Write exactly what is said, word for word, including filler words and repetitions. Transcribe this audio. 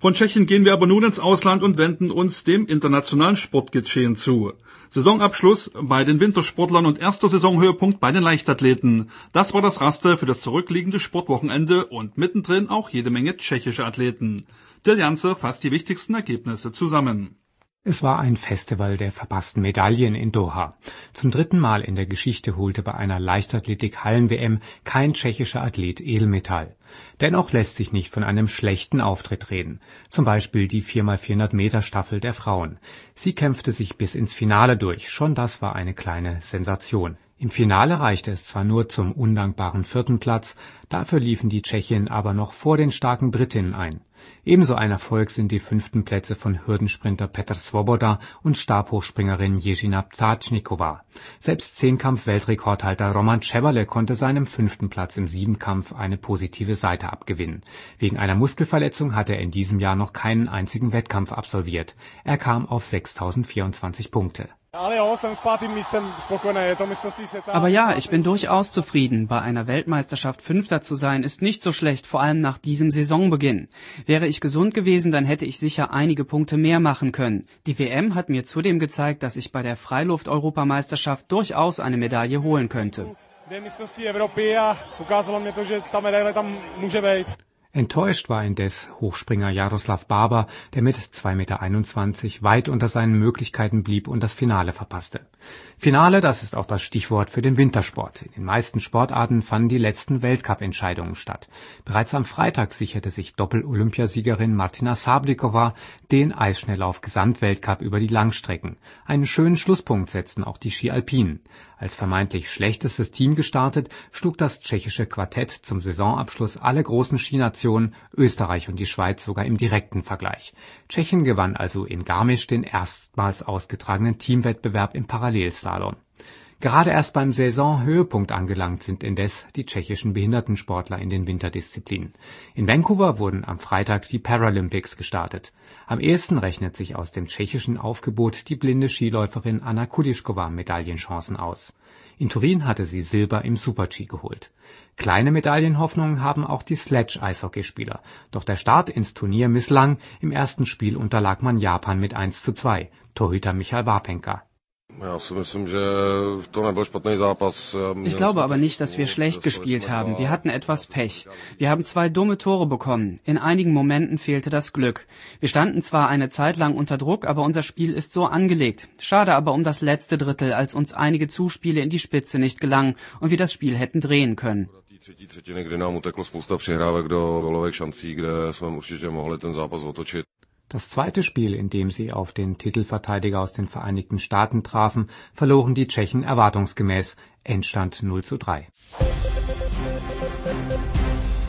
Von Tschechien gehen wir aber nun ins Ausland und wenden uns dem internationalen Sportgeschehen zu. Saisonabschluss bei den Wintersportlern und erster Saisonhöhepunkt bei den Leichtathleten. Das war das Raster für das zurückliegende Sportwochenende und mittendrin auch jede Menge tschechische Athleten. Till Janse fasst die wichtigsten Ergebnisse zusammen. Es war ein Festival der verpassten Medaillen in Doha. Zum dritten Mal in der Geschichte holte bei einer Leichtathletik-Hallen-W M kein tschechischer Athlet Edelmetall. Dennoch lässt sich nicht von einem schlechten Auftritt reden. Zum Beispiel die vier mal vierhundert Meter Staffel der Frauen. Sie kämpfte sich bis ins Finale durch. Schon das war eine kleine Sensation. Im Finale reichte es zwar nur zum undankbaren vierten Platz, dafür liefen die Tschechinnen aber noch vor den starken Britinnen ein. Ebenso ein Erfolg sind die fünften Plätze von Hürdensprinter Petr Svoboda und Stabhochspringerin Jiřina Ptáčníková. Selbst Zehnkampf-Weltrekordhalter Roman Šeberle konnte seinem fünften Platz im Siebenkampf eine positive Seite abgewinnen. Wegen einer Muskelverletzung hat er in diesem Jahr noch keinen einzigen Wettkampf absolviert. Er kam auf sechstausendvierundzwanzig Punkte. Aber ja, ich bin durchaus zufrieden. Bei einer Weltmeisterschaft Fünfter zu sein, ist nicht so schlecht, vor allem nach diesem Saisonbeginn. Wäre ich gesund gewesen, dann hätte ich sicher einige Punkte mehr machen können. Die W M hat mir zudem gezeigt, dass ich bei der Freiluft-Europameisterschaft durchaus eine Medaille holen könnte. Enttäuscht war indes Hochspringer Jaroslav Barber, der mit zwei Meter einundzwanzig weit unter seinen Möglichkeiten blieb und das Finale verpasste. Finale, das ist auch das Stichwort für den Wintersport. In den meisten Sportarten fanden die letzten Weltcup-Entscheidungen statt. Bereits am Freitag sicherte sich Doppel-Olympiasiegerin Martina Sablikova den Eisschnelllauf-Gesamtweltcup über die Langstrecken. Einen schönen Schlusspunkt setzten auch die Ski-Alpinen. Als vermeintlich schlechtestes Team gestartet, schlug das tschechische Quartett zum Saisonabschluss alle großen Skinationen, Österreich und die Schweiz sogar im direkten Vergleich. Tschechien gewann also in Garmisch den erstmals ausgetragenen Teamwettbewerb im Parallelslalom. Gerade erst beim Saisonhöhepunkt angelangt sind indes die tschechischen Behindertensportler in den Winterdisziplinen. In Vancouver wurden am Freitag die Paralympics gestartet. Am ehesten rechnet sich aus dem tschechischen Aufgebot die blinde Skiläuferin Anna Kudišková Medaillenchancen aus. In Turin hatte sie Silber im Super-G geholt. Kleine Medaillenhoffnungen haben auch die Sledge-Eishockeyspieler. Doch der Start ins Turnier misslang. Im ersten Spiel unterlag man Japan mit eins zu zwei. Torhüter Michal Vápenka. Ich glaube aber nicht, dass wir schlecht gespielt haben. Wir hatten etwas Pech. Wir haben zwei dumme Tore bekommen. In einigen Momenten fehlte das Glück. Wir standen zwar eine Zeit lang unter Druck, aber unser Spiel ist so angelegt. Schade aber um das letzte Drittel, als uns einige Zuspiele in die Spitze nicht gelangen und wir das Spiel hätten drehen können. Das zweite Spiel, in dem sie auf den Titelverteidiger aus den Vereinigten Staaten trafen, verloren die Tschechen erwartungsgemäß. Endstand null zu drei.